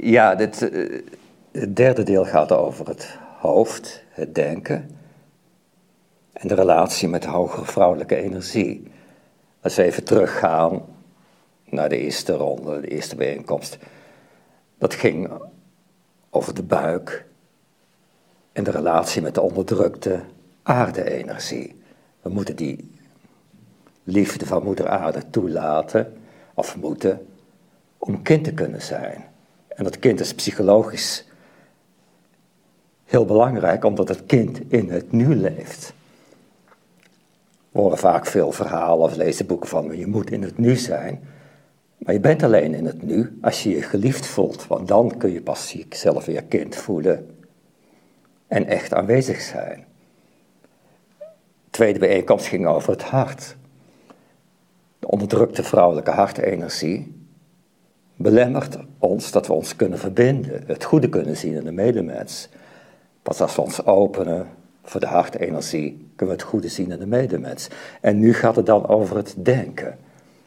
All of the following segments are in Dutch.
Ja, het derde deel gaat over het hoofd, het denken en de relatie met de hogere vrouwelijke energie. Als we even teruggaan naar de eerste ronde, de eerste bijeenkomst, dat ging over de buik en de relatie met de onderdrukte aarde-energie. We moeten die liefde van moeder aarde toelaten, of moeten, om kind te kunnen zijn. En dat kind is psychologisch heel belangrijk, omdat het kind in het nu leeft. We horen vaak veel verhalen of lezen boeken van je moet in het nu zijn. Maar je bent alleen in het nu als je je geliefd voelt, want dan kun je pas jezelf weer kind voelen en echt aanwezig zijn. De tweede bijeenkomst ging over het hart. De onderdrukte vrouwelijke hartenergie belemmert ons dat we ons kunnen verbinden, het goede kunnen zien in de medemens. Pas als we ons openen voor de hartenergie, kunnen we het goede zien in de medemens. En nu gaat het dan over het denken.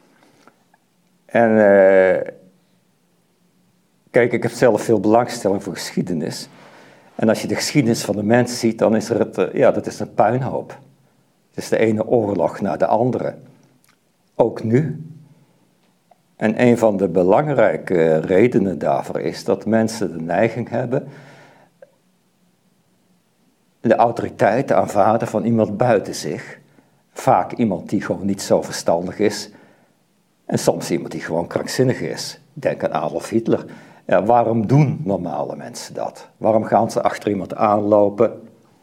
En kijk, ik heb zelf veel belangstelling voor geschiedenis. En als je de geschiedenis van de mens ziet, dan is dat is een puinhoop. Het is de ene oorlog na de andere. Ook nu. En een van de belangrijke redenen daarvoor is dat mensen de neiging hebben de autoriteit te aanvaarden van iemand buiten zich. Vaak iemand die gewoon niet zo verstandig is. En soms iemand die gewoon krankzinnig is. Denk aan Adolf Hitler. Ja, waarom doen normale mensen dat? Waarom gaan ze achter iemand aanlopen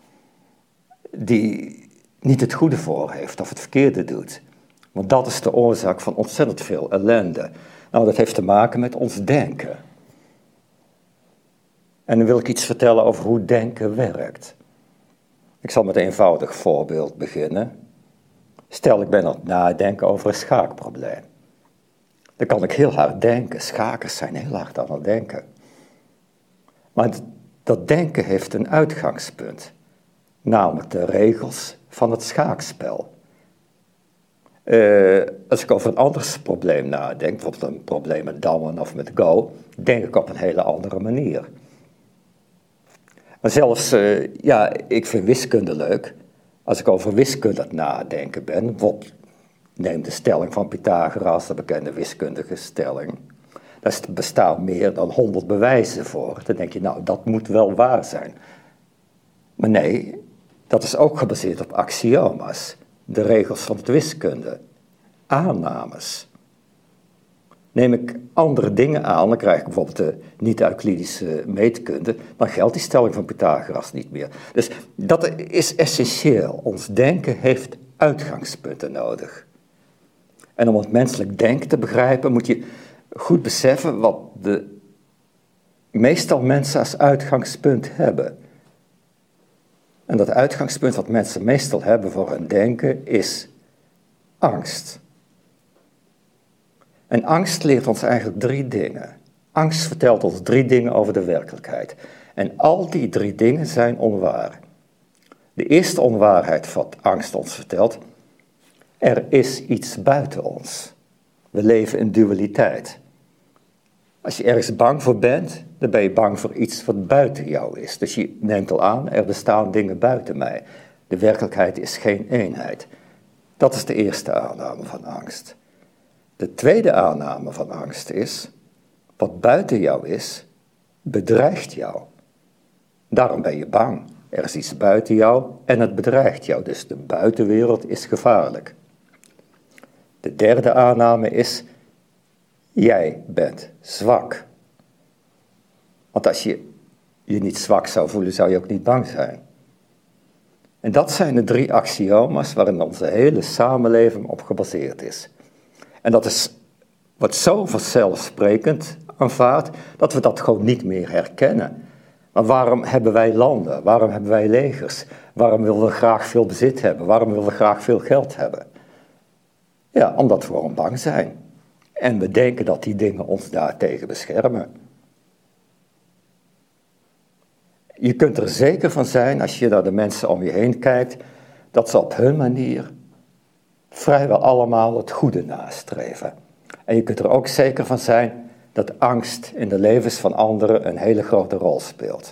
die niet het goede voor heeft of het verkeerde doet? Want dat is de oorzaak van ontzettend veel ellende. Nou, dat heeft te maken met ons denken. En dan wil ik iets vertellen over hoe denken werkt. Ik zal met een eenvoudig voorbeeld beginnen. Stel, ik ben aan het nadenken over een schaakprobleem. Dan kan ik heel hard denken. Schakers zijn heel hard aan het denken. Maar dat denken heeft een uitgangspunt. Namelijk de regels van het schaakspel. Als ik over een ander probleem nadenk, bijvoorbeeld een probleem met dammen of met go, denk ik op een hele andere manier. Maar zelfs, ik vind wiskunde leuk. Als ik over wiskunde aan het nadenken ben, bijvoorbeeld neem de stelling van Pythagoras, de bekende wiskundige stelling. Daar bestaan meer dan 100 bewijzen voor. Dan denk je, nou, dat moet wel waar zijn. Maar nee, dat is ook gebaseerd op axioma's. De regels van de wiskunde. Aannames. Neem ik andere dingen aan, dan krijg ik bijvoorbeeld de niet-Euclidische meetkunde, dan geldt die stelling van Pythagoras niet meer. Dus dat is essentieel. Ons denken heeft uitgangspunten nodig. En om het menselijk denken te begrijpen, moet je goed beseffen wat de meestal mensen als uitgangspunt hebben. En dat uitgangspunt wat mensen meestal hebben voor hun denken is angst. En angst leert ons eigenlijk 3 dingen. Angst vertelt ons 3 dingen over de werkelijkheid. En al die 3 dingen zijn onwaar. De eerste onwaarheid wat angst ons vertelt, er is iets buiten ons. We leven in dualiteit. Als je ergens bang voor bent, dan ben je bang voor iets wat buiten jou is. Dus je neemt al aan, er bestaan dingen buiten mij. De werkelijkheid is geen eenheid. Dat is de eerste aanname van angst. De tweede aanname van angst is, wat buiten jou is, bedreigt jou. Daarom ben je bang. Er is iets buiten jou en het bedreigt jou. Dus de buitenwereld is gevaarlijk. De derde aanname is, jij bent zwak. Want als je je niet zwak zou voelen, zou je ook niet bang zijn. En dat zijn de 3 axioma's waarin onze hele samenleving op gebaseerd is. En dat wordt zo vanzelfsprekend aanvaard, dat we dat gewoon niet meer herkennen. Maar waarom hebben wij landen? Waarom hebben wij legers? Waarom willen we graag veel bezit hebben? Waarom willen we graag veel geld hebben? Ja, omdat we gewoon bang zijn. En we denken dat die dingen ons daartegen beschermen. Je kunt er zeker van zijn, als je naar de mensen om je heen kijkt, dat ze op hun manier vrijwel allemaal het goede nastreven. En je kunt er ook zeker van zijn dat angst in de levens van anderen een hele grote rol speelt.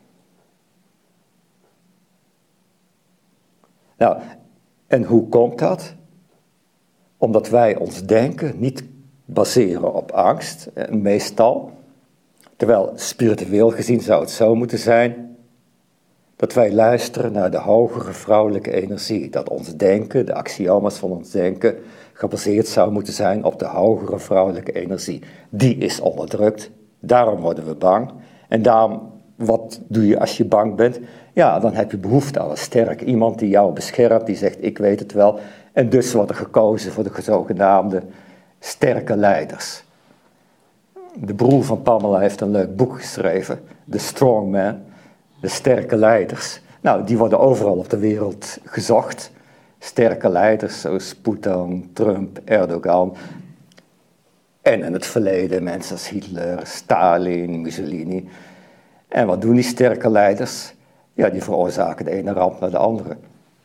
Nou, en hoe komt dat? Omdat wij ons denken niet baseren op angst, meestal. Terwijl spiritueel gezien zou het zo moeten zijn dat wij luisteren naar de hogere vrouwelijke energie. Dat ons denken, de axioma's van ons denken, gebaseerd zou moeten zijn op de hogere vrouwelijke energie. Die is onderdrukt, daarom worden we bang. En daarom, wat doe je als je bang bent? Ja, dan heb je behoefte aan een sterk iemand die jou beschermt, die zegt ik weet het wel. En dus wordt er gekozen voor de zogenaamde sterke leiders. De broer van Pamela heeft een leuk boek geschreven, The Strong Man, de sterke leiders. Nou, die worden overal op de wereld gezocht. Sterke leiders zoals Poetin, Trump, Erdogan. En in het verleden mensen als Hitler, Stalin, Mussolini. En wat doen die sterke leiders? Ja, die veroorzaken de ene ramp naar de andere.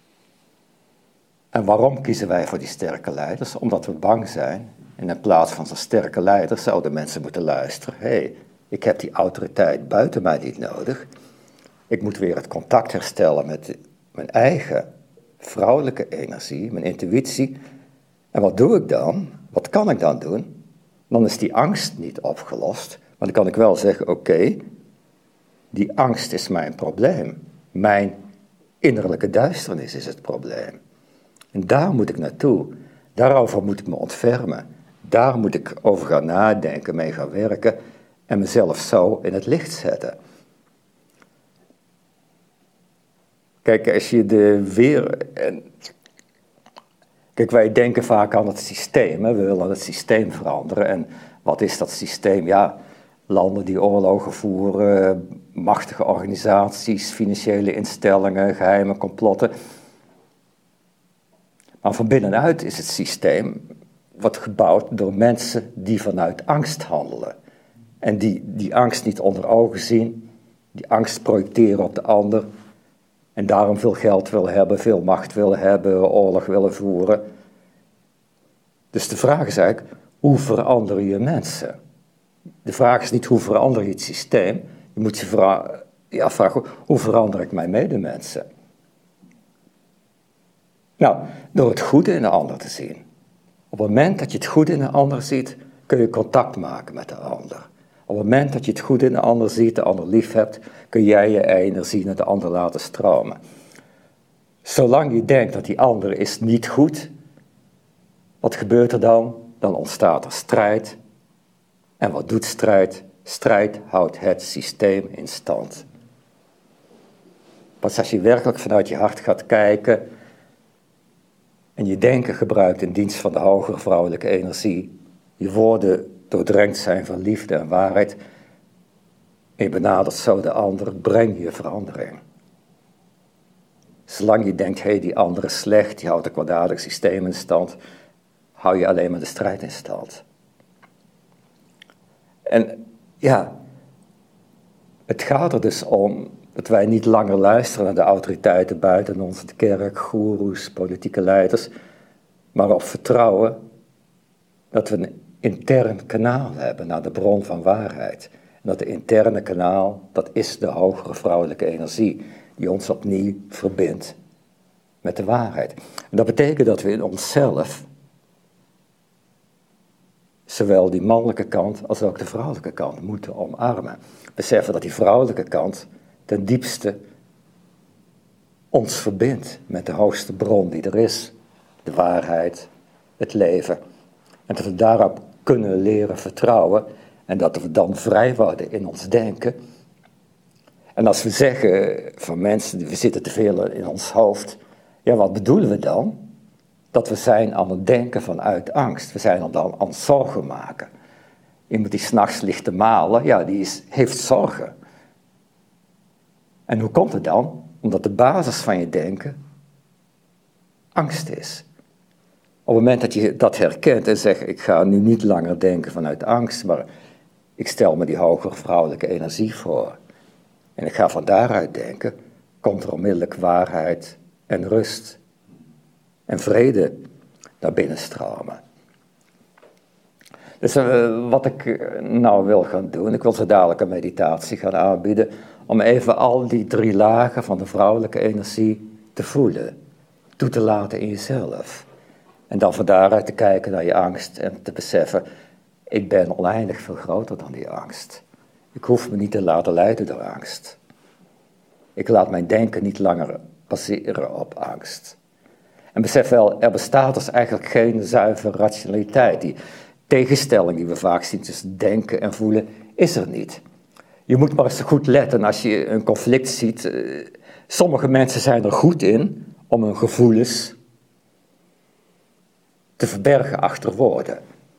En waarom kiezen wij voor die sterke leiders? Omdat we bang zijn. En in plaats van zo'n sterke leiders zouden mensen moeten luisteren. Hé, ik heb die autoriteit buiten mij niet nodig. Ik moet weer het contact herstellen met mijn eigen vrouwelijke energie, mijn intuïtie. En wat doe ik dan? Wat kan ik dan doen? Dan is die angst niet opgelost. Maar dan kan ik wel zeggen, oké, die angst is mijn probleem. Mijn innerlijke duisternis is het probleem. En daar moet ik naartoe. Daarover moet ik me ontfermen. Daar moet ik over gaan nadenken, mee gaan werken en mezelf zo in het licht zetten. Kijk, als je Kijk, wij denken vaak aan het systeem. Hè? We willen het systeem veranderen. En wat is dat systeem? Ja, landen die oorlogen voeren, machtige organisaties, financiële instellingen, geheime complotten. Maar van binnenuit is het systeem wat gebouwd door mensen die vanuit angst handelen. En die angst niet onder ogen zien, die angst projecteren op de ander. En daarom veel geld willen hebben, veel macht willen hebben, oorlog willen voeren. Dus de vraag is eigenlijk, hoe verander je mensen? De vraag is niet hoe verander je het systeem. Je moet je vragen, hoe verander ik mijn medemensen? Nou, door het goede in de ander te zien. Op het moment dat je het goede in de ander ziet, kun je contact maken met de ander. Op het moment dat je het goede in de ander ziet, de ander lief hebt, kun jij je energie naar de ander laten stromen. Zolang je denkt dat die ander is niet goed, wat gebeurt er dan? Dan ontstaat er strijd. En wat doet strijd? Strijd houdt het systeem in stand. Pas als je werkelijk vanuit je hart gaat kijken en je denken gebruikt in dienst van de hogere vrouwelijke energie, je woorden doordrenkt zijn van liefde en waarheid, en je benadert zo de ander, breng je verandering. Zolang je denkt, hé, die ander is slecht, die houdt een kwaadaardig systeem in stand, hou je alleen maar de strijd in stand. En ja, het gaat er dus om dat wij niet langer luisteren naar de autoriteiten buiten onze kerk, goeroes, politieke leiders, maar op vertrouwen dat we een intern kanaal hebben naar de bron van waarheid. En dat de interne kanaal, dat is de hogere vrouwelijke energie, die ons opnieuw verbindt met de waarheid. En dat betekent dat we in onszelf zowel die mannelijke kant als ook de vrouwelijke kant moeten omarmen. Beseffen dat die vrouwelijke kant ten diepste ons verbindt met de hoogste bron die er is. De waarheid, het leven. En dat we daarop kunnen leren vertrouwen en dat we dan vrij worden in ons denken. En als we zeggen van mensen, we zitten te veel in ons hoofd, ja, wat bedoelen we dan? Dat we zijn aan het denken vanuit angst. We zijn dan aan het zorgen maken. Iemand die 's nachts ligt te malen, ja, heeft zorgen. En hoe komt het dan? Omdat de basis van je denken angst is. Op het moment dat je dat herkent en zegt, ik ga nu niet langer denken vanuit angst, maar ik stel me die hogere vrouwelijke energie voor. En ik ga van daaruit denken, komt er onmiddellijk waarheid en rust en vrede naar binnen stromen. Dus wat ik nou wil gaan doen, ik wil zo dadelijk een meditatie gaan aanbieden, om even al die 3 lagen van de vrouwelijke energie te voelen, toe te laten in jezelf. En dan van daaruit te kijken naar je angst en te beseffen, ik ben oneindig veel groter dan die angst. Ik hoef me niet te laten leiden door angst. Ik laat mijn denken niet langer baseren op angst. En besef wel, er bestaat dus eigenlijk geen zuivere rationaliteit. Die tegenstelling die we vaak zien tussen denken en voelen, is er niet. Je moet maar eens goed letten als je een conflict ziet. Sommige mensen zijn er goed in om hun gevoelens te verbergen achter woorden.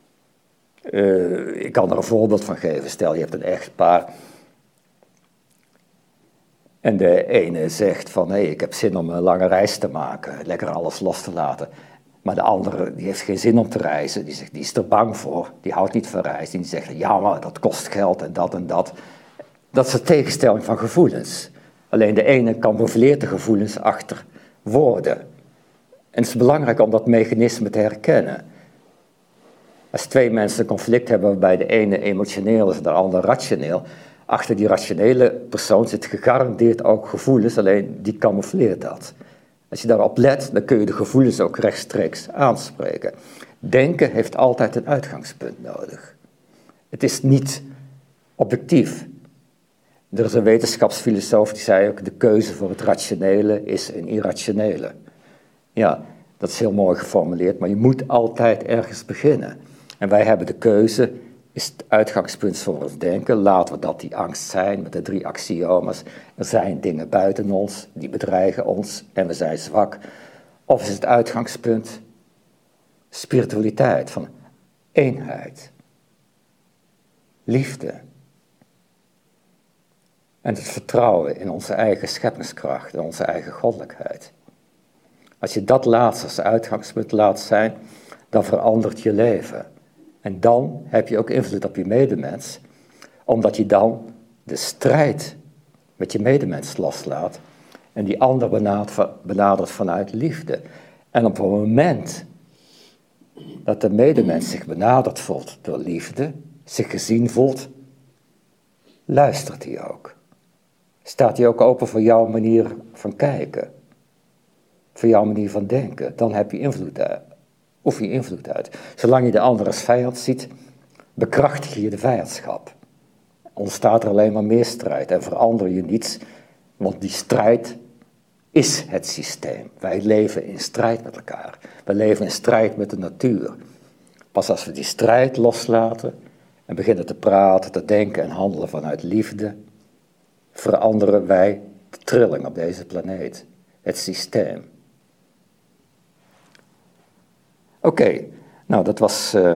Ik kan er een voorbeeld van geven. Stel, je hebt een echtpaar. En de ene zegt van, hé, ik heb zin om een lange reis te maken. Lekker alles los te laten. Maar de andere, die heeft geen zin om te reizen. Die zegt, die is er bang voor. Die houdt niet van reizen. Die zegt, ja, maar dat kost geld en dat en dat. Dat is een tegenstelling van gevoelens. Alleen de ene camoufleert de gevoelens achter woorden. En het is belangrijk om dat mechanisme te herkennen. Als 2 mensen een conflict hebben waarbij de ene emotioneel is en de ander rationeel, achter die rationele persoon zit gegarandeerd ook gevoelens, alleen die camoufleert dat. Als je daarop let, dan kun je de gevoelens ook rechtstreeks aanspreken. Denken heeft altijd een uitgangspunt nodig. Het is niet objectief. Er is een wetenschapsfilosoof die zei ook, de keuze voor het rationele is een irrationele. Ja, dat is heel mooi geformuleerd, maar je moet altijd ergens beginnen. En wij hebben de keuze, is het uitgangspunt voor ons denken. Laten we dat die angst zijn met de 3 axioma's. Er zijn dingen buiten ons, die bedreigen ons en we zijn zwak. Of is het uitgangspunt spiritualiteit, van eenheid, liefde. En het vertrouwen in onze eigen scheppingskracht en onze eigen goddelijkheid. Als je dat laatste als uitgangspunt laat zijn, dan verandert je leven. En dan heb je ook invloed op je medemens, omdat je dan de strijd met je medemens loslaat en die ander benadert vanuit liefde. En op het moment dat de medemens zich benaderd voelt door liefde, zich gezien voelt, luistert hij ook. Staat hij ook open voor jouw manier van kijken, voor jouw manier van denken, dan heb je invloed oefen je invloed uit. Zolang je de ander als vijand ziet, bekrachtig je de vijandschap. Ontstaat er alleen maar meer strijd en verander je niets, want die strijd is het systeem. Wij leven in strijd met elkaar. We leven in strijd met de natuur. Pas als we die strijd loslaten en beginnen te praten, te denken en handelen vanuit liefde, veranderen wij de trilling op deze planeet, het systeem. Oké, nou dat was